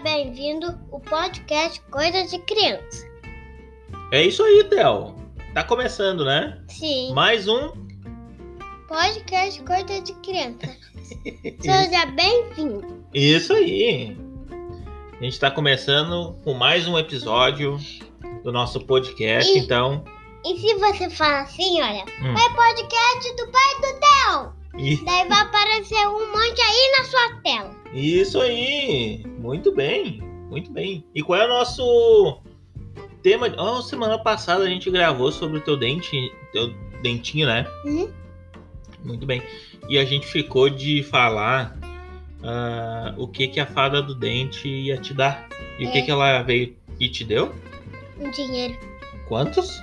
bem-vindo ao podcast Coisas de Criança. É isso aí, Theo. Tá começando, né? Sim. Mais um Podcast Coisas de Criança. Seja bem-vindo. Isso aí. A gente tá começando com mais um episódio do nosso podcast, então... E se você fala assim, olha, é podcast do pai do Theo. Daí vai aparecer um monte aí na sua tela. Isso aí. Muito bem, muito bem. E qual é o nosso tema? Semana passada a gente gravou sobre o teu dentinho, né? Muito bem. E a gente ficou de falar o que a fada do dente ia te dar. E o que ela veio e te deu? Um dinheiro. Quantos?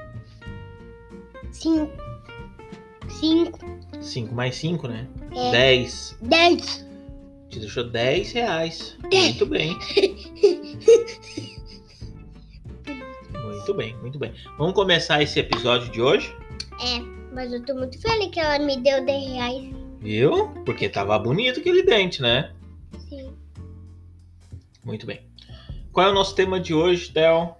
5. 5 mais 5, né? 10. Te deixou R$10. Muito bem. Muito bem, muito bem. Vamos começar esse episódio de hoje? Mas eu tô muito feliz que ela me deu R$10. Viu? Porque tava bonito aquele dente, né? Sim. Muito bem. Qual é o nosso tema de hoje, Theo?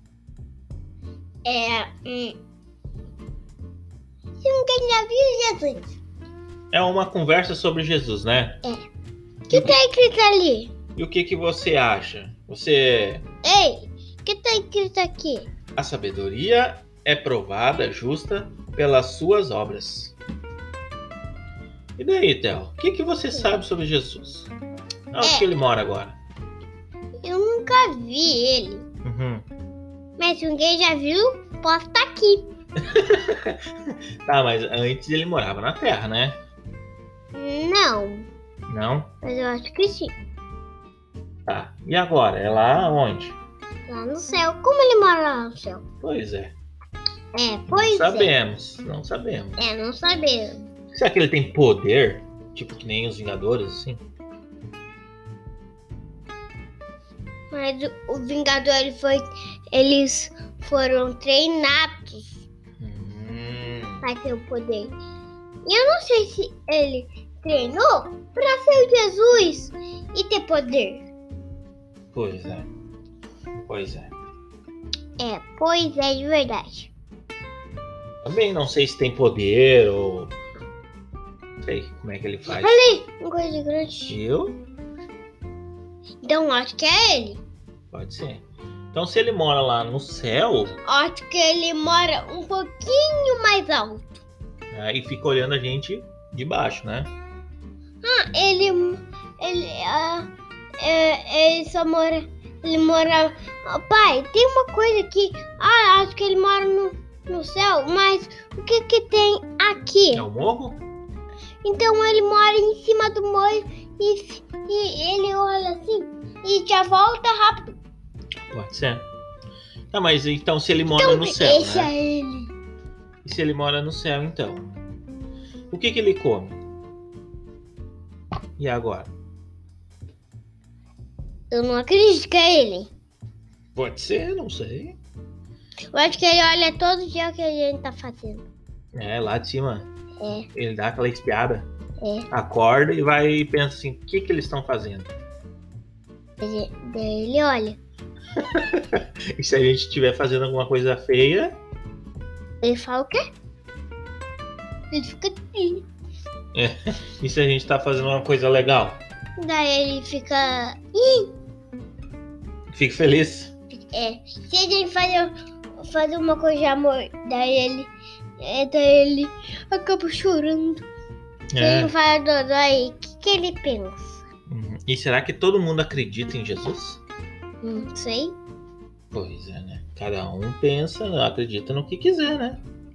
Se ninguém já viu Jesus. É uma conversa sobre Jesus, né? O que tá escrito ali? E o que você acha? Você... Ei, o que tá escrito aqui? A sabedoria é provada, justa, pelas suas obras. E daí, Theo? O que você sabe sobre Jesus? Onde que ele mora agora? Eu nunca vi ele. Mas se alguém já viu, posso estar aqui. Tá, mas antes ele morava na Terra, né? Não, Não? mas eu acho que sim. Tá. E agora? É lá onde? Lá no céu. Como ele mora lá no céu? Pois é. Pois Não sabemos. Não sabemos. não sabemos. Será que ele tem poder? Tipo que nem os Vingadores, assim? Mas o Vingador, eles foram treinados para ter o poder. E eu não sei se ele treinou para ser Jesus e ter poder. Pois é. Pois é. Pois é, de verdade. Também não sei se tem poder ou... Não sei como é que ele faz. Ali, uma coisa grande. Eu? Então acho que é ele. Pode ser. Então se ele mora lá no céu... Acho que ele mora um pouquinho mais alto. E fica olhando a gente de baixo, né? Ele só mora... Ele mora... Pai, tem uma coisa aqui. Acho que ele mora no céu. Mas o que tem aqui? É o morro? Então ele mora em cima do morro e ele olha assim e já volta rápido. Pode ser. Tá, mas então se ele mora no céu, esse né? é ele. E se ele mora no céu, então? O que ele come? E agora? Eu não acredito que é ele. Pode ser, não sei. Eu acho que ele olha todo dia o que a gente tá fazendo. Lá de cima. Ele dá aquela espiada. Acorda e vai e pensa assim, o que eles estão fazendo? Daí ele olha. E se a gente estiver fazendo alguma coisa feia... Ele fala o quê? Ele fica assim. E se a gente tá fazendo uma coisa legal? Daí ele fica... Fico feliz. Se a gente fazer uma coisa de amor, daí ele acaba chorando. Se ele fala dodói, o que ele pensa? E será que todo mundo acredita em Jesus? Não sei. Pois é, né? Cada um pensa, acredita no que quiser, né?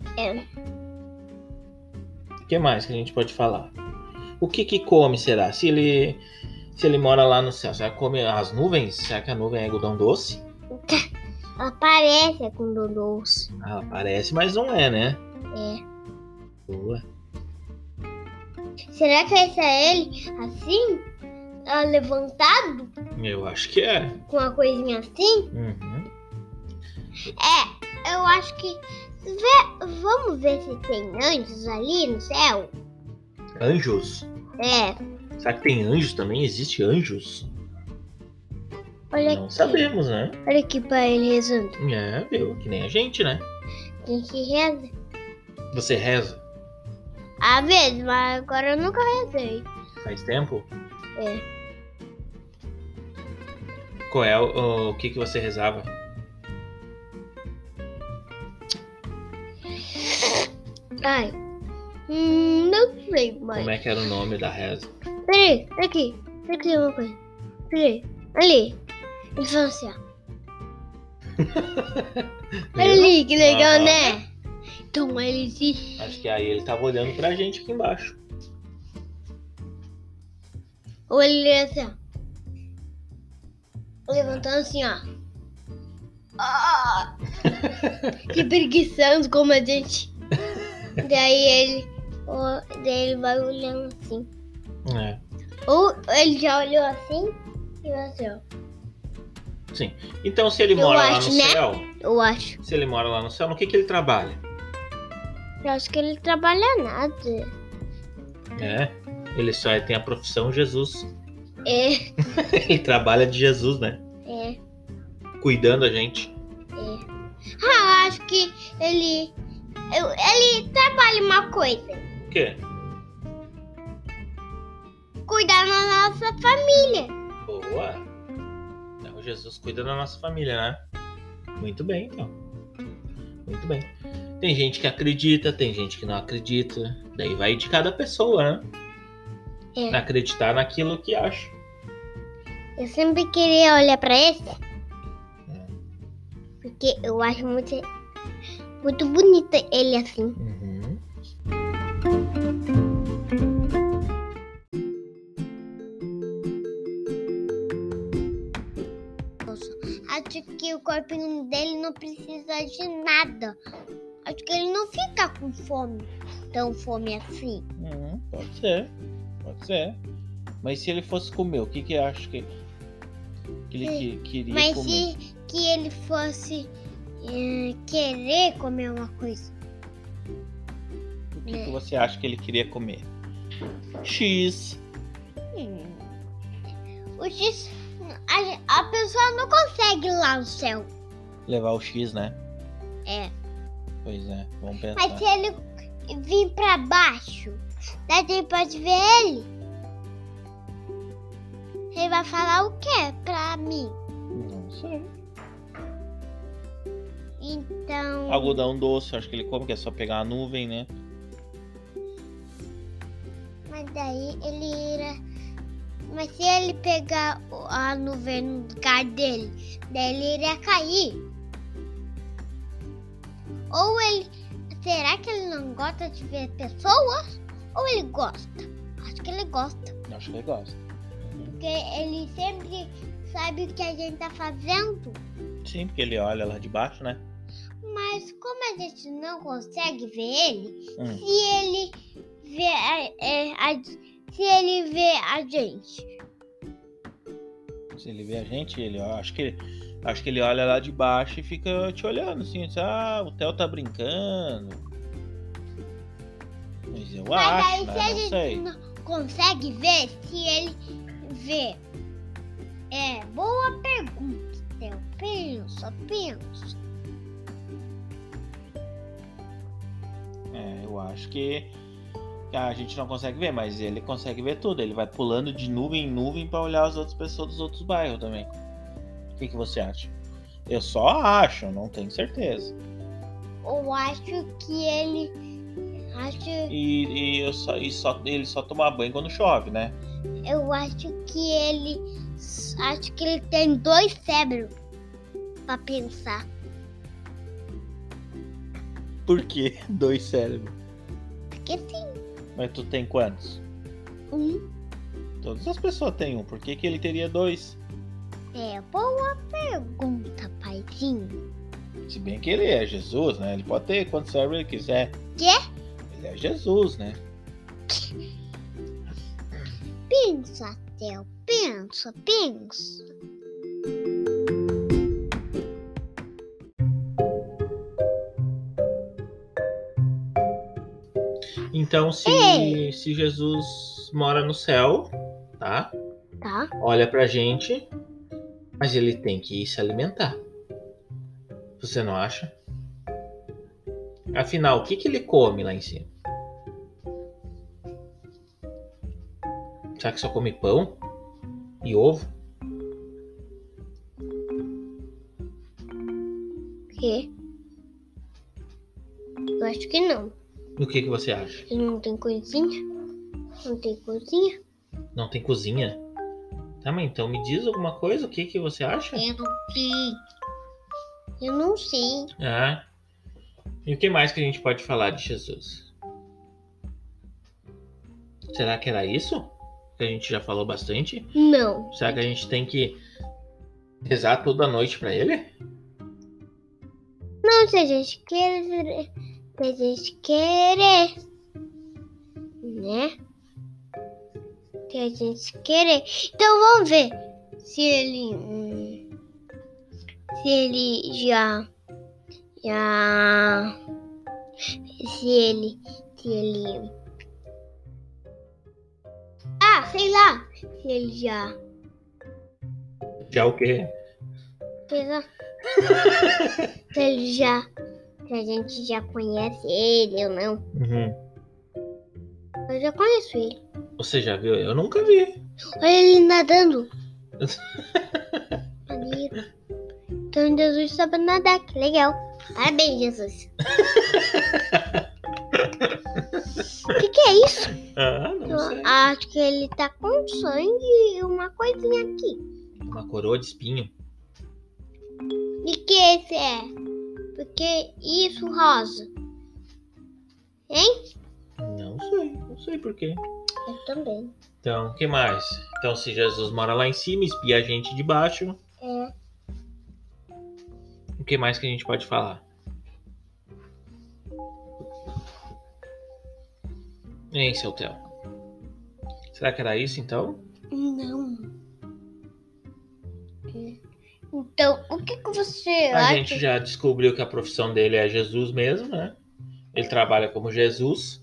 O que mais que a gente pode falar? O que come, será? Se ele mora lá no céu, será que come as nuvens? Será que a nuvem é algodão doce? Ela parece com doce. Ela parece, mas não é, né? Boa. Será que esse é ele assim? Levantado? Eu acho que é. Com uma coisinha assim? Eu acho que... Vamos ver se tem anjos ali no céu? Anjos? Será que tem anjos também? Existe anjos? Olha Não aqui. sabemos, né? Olha aqui pra ele rezando. É, viu? Que nem a gente, né? A gente reza. Você reza? Às vezes, mas agora eu nunca rezei. Faz tempo? É. Qual é o que você rezava? Ai. Não sei mais. Como é que era o nome da reza? Peraí, aqui. Aqui uma coisa. Peraí. Ali. Ele falou assim, ó. Olha ali, que legal, né? Então ele se... Acho que aí ele tava olhando pra gente aqui embaixo. Ou ele assim, ó. Levantando assim, ó. Ah! Se preguiçando como a gente. Daí ele vai olhando assim. É. Ou ele já olhou assim e vai assim, ó. Sim. Então se ele mora lá no céu, Eu acho. se ele mora lá no céu, no que ele trabalha? Eu acho que ele trabalha nada. É. Ele só tem a profissão Jesus. É, Ele trabalha de Jesus, né? é, Cuidando a gente. é. Ah, eu acho que ele trabalha uma coisa. O quê? Cuidar da nossa família. Boa. Então Jesus cuida da nossa família, né? Muito bem, então. Muito bem. Tem gente que acredita, tem gente que não acredita. Daí vai de cada pessoa, né? É. Acreditar naquilo que acha. Eu sempre queria olhar pra esse. Porque eu acho muito bonito ele assim. Uhum. Acho que o corpinho dele não precisa de nada. Acho que ele não fica com fome. Tão fome assim. Pode ser. Pode ser. Mas se ele fosse comer, o que acha que ele queria Mas comer? se que ele fosse querer comer uma coisa. O que você acha que ele queria comer? X. O X, a pessoa não consegue ir lá no céu. Levar o X, né? É. Pois é, vamos pensar. Mas se ele vir pra baixo, daí você pode ver ele. Ele vai falar o quê pra mim? Não sei. Então... Algodão doce, acho que ele come, que é só pegar a nuvem, né? Mas daí ele irá... Mas se ele pegar a nuvem no lugar dele, daí ele iria cair. Ou ele... Será que ele não gosta de ver pessoas? Ou ele gosta? Acho que ele gosta. Acho que ele gosta. Porque ele sempre sabe o que a gente tá fazendo. Sim, porque ele olha lá de baixo, né? Mas como a gente não consegue ver ele, se ele vê a gente. Se ele vê a gente, acho que ele olha lá de baixo e fica te olhando assim, o Theo tá brincando. Mas eu acho, Mas né? aí se a Não gente sei. não consegue ver, se ele vê. Boa pergunta, Theo. Pensa. Eu acho que a gente não consegue ver, mas ele consegue ver tudo. Ele vai pulando de nuvem em nuvem pra olhar as outras pessoas dos outros bairros também. O que você acha? Eu só acho, não tenho certeza. Eu acho que ele... E ele só toma banho quando chove, né? Eu acho que ele... Acho que ele tem 2 cérebros pra pensar. Por que 2 cérebros? Porque sim. Mas tu tem quantos? 1. Todas as pessoas têm 1. Por que ele teria 2? Boa pergunta, paizinho. Se bem que ele é Jesus, né? Ele pode ter quantos cérebros ele quiser. Quê? Ele é Jesus, né? Pensa, Theo. Pensa. Então, se Jesus mora no céu, tá? Tá. Olha pra gente Mas ele tem que se alimentar. Você não acha? Afinal, o que ele come lá em cima? Será que só come pão e ovo? O quê? Eu acho que não. E o que você acha? Ele não tem cozinha? Não tem cozinha? Não tem cozinha? Tá, mas então me diz alguma coisa, o que você acha? Eu não sei. Eu não sei. Ah, e o que mais que a gente pode falar de Jesus? Será que era isso? Que a gente já falou bastante? Não. Será que a gente tem que rezar toda noite pra ele? Não, se a gente querer. Se a gente querer. Né? Se a gente querer. Então vamos ver se ele. Se ele já. Se ele. Ah, sei lá. Se ele já. Já o quê? Sei lá. Se ele já. Se a gente já conhece ele ou não. Uhum. Eu já conheço ele. Você já viu? Eu nunca vi. Olha ele nadando. Maneiro. Então Jesus sabe nadar, que legal. Parabéns, Jesus. O que é isso? Ah, não sei. Acho que ele tá com sangue e uma coisinha aqui. Uma coroa de espinho. E que esse é? Porque isso rosa? Hein? Não sei por quê. Eu também. Então, o que mais? Então, se Jesus mora lá em cima, espia a gente de baixo, É. o que mais que a gente pode falar? Hein, seu Theo? Será que era isso, então? Não. Então, o que você A acha? gente já descobriu que a profissão dele é Jesus mesmo, né? Ele trabalha como Jesus.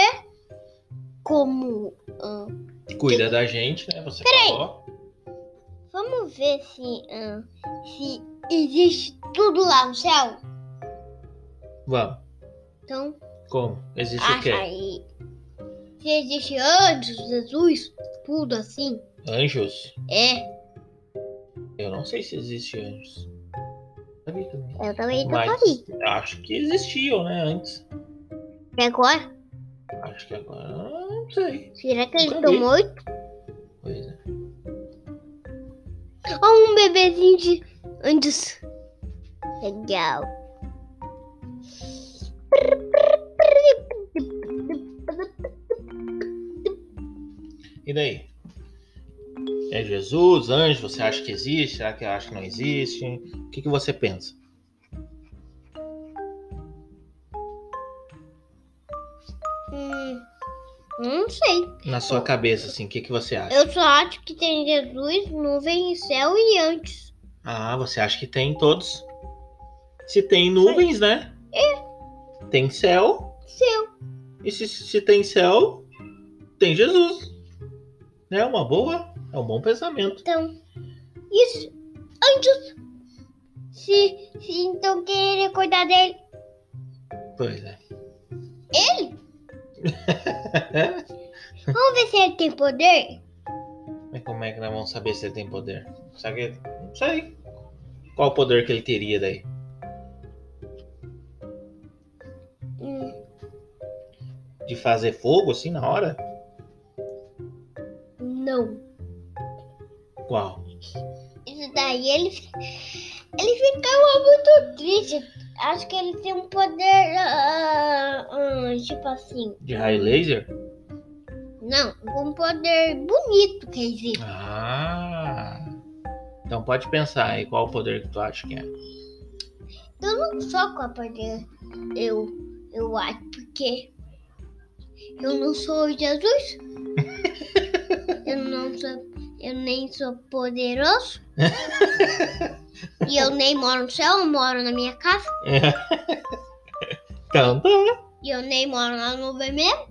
Como... Cuida da gente, né? Você falou. Vamos ver se existe tudo lá no céu. Vamos. Então, Como? Existe o quê? aí. Se existe anjos, Jesus, tudo assim. Anjos? É. Eu não sei se existe anjos. Sabia também. Eu também não Mas sabia. acho que existiam, né? Antes. E agora? Acho que agora não sei. Será que eles Nunca vi. estão mortos? Pois é. Ou um bebezinho de anjos? Legal. E daí? É Jesus, anjo? Você acha que existe? Será que acha que não existe? O que você pensa? Não sei. Na sua cabeça, assim, o que você acha? Eu só acho que tem Jesus, nuvem, céu e anjos. Ah, você acha que tem todos? Se tem nuvens, né? Tem céu. Céu. E se tem céu, tem Jesus. É uma boa, é um bom pensamento. Então, isso, anjos. Se então querer cuidar dele. Pois é. Ele? Vamos ver se ele tem poder. Mas como é que nós vamos saber se ele tem poder? Sabe? Não sei. Qual o poder que ele teria daí? De fazer fogo assim na hora? Não. Qual? Isso daí ele ficava muito triste. Acho que ele tem um poder tipo assim. De raio laser? Não, um poder bonito, quer dizer. Ah. Então pode pensar aí qual o poder que tu acha que é. Eu não sou qual poder. Eu acho porque eu não sou Jesus. Eu nem sou poderoso. E eu nem moro no céu, eu moro na minha casa. Então tá. E eu nem moro na nuvem mesmo.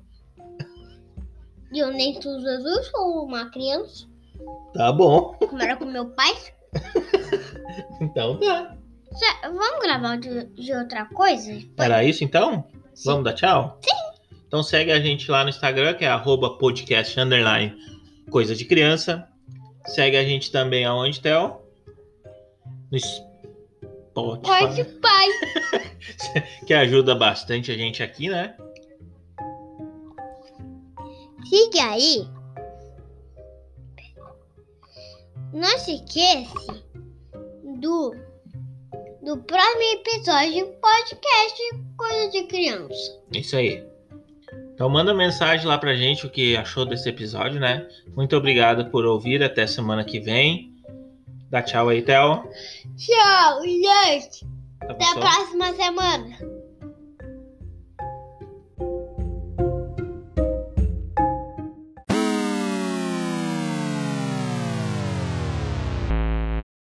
E eu nem sou Jesus, sou uma criança. Tá bom. Como era com meu pai. Então tá. Vamos gravar de outra coisa? Era isso então? Sim. Vamos dar tchau? Sim. Então segue a gente lá no Instagram, que é @podcast_coisa de criança. Segue a gente também aonde, Theo? No Spotify. Que ajuda bastante a gente aqui, né? Siga aí. Não se esqueça do próximo episódio do podcast Coisa de Criança. Isso aí. Então manda mensagem lá pra gente o que achou desse episódio, né? Muito obrigado por ouvir. Até semana que vem. Dá tchau aí, Theo. Tchau, gente. Tá Até a próxima semana.